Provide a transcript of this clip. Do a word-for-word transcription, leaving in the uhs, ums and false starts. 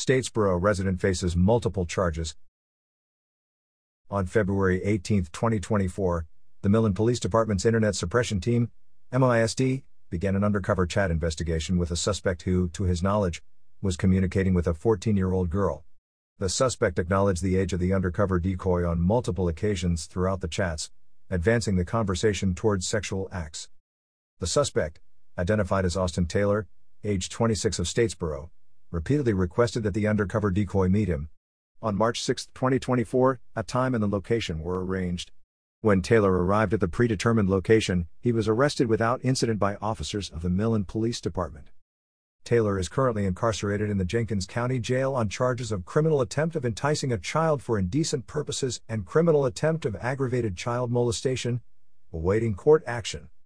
Statesboro resident faces multiple charges. On February eighteenth, twenty twenty-four, the Millen Police Department's Internet Suppression Team, M I S D, began an undercover chat investigation with a suspect who, to his knowledge, was communicating with a fourteen-year-old girl. The suspect acknowledged the age of the undercover decoy on multiple occasions throughout the chats, advancing the conversation towards sexual acts. The suspect, identified as Austin Taylor, age twenty-six of Statesboro, repeatedly requested that the undercover decoy meet him. On March sixth, twenty twenty-four, a time and the location were arranged. When Taylor arrived at the predetermined location, he was arrested without incident by officers of the Millen Police Department. Taylor is currently incarcerated in the Jenkins County Jail on charges of criminal attempt of enticing a child for indecent purposes and criminal attempt of aggravated child molestation, awaiting court action.